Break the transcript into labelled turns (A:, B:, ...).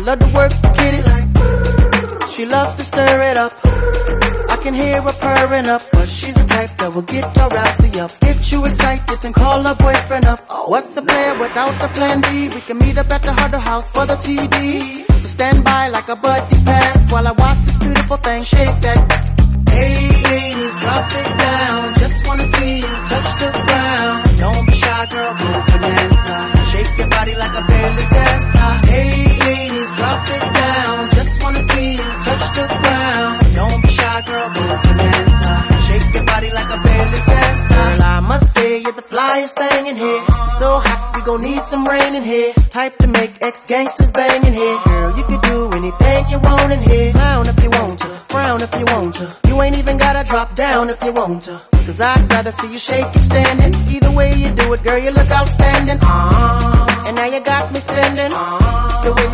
A: love to work the kitty like, she loves to stir it up. I can hear her purring up, cause she's the type that will get her rousey up. Get you excited and call her boyfriend up. What's the plan without the plan B? We can meet up at the Huddle House for the TD. So stand by like a buddy pass while I watch this beautiful thing shake that. Hey ladies, drop it down. Just wanna see you touch the ground. Don't be shy, girl, go bonanza. Shake your body like a belly dancer. Hey ladies, drop it down. Just wanna see you touch the ground. Don't be shy, girl, go bonanza. Shake your body like a belly dancer. Girl, I must say you're the flyest thing in here. It's so hot, we gon' need some rain in here. Type to make ex-gangsters bang in here. Girl, you can do anything you want in here. Frown if you want to, frown if you want to. You ain't even gotta drop down if you want to. Cause I'd rather see you shake it standing. Either way you do it, girl, you look outstanding. And now you got me standing. The way you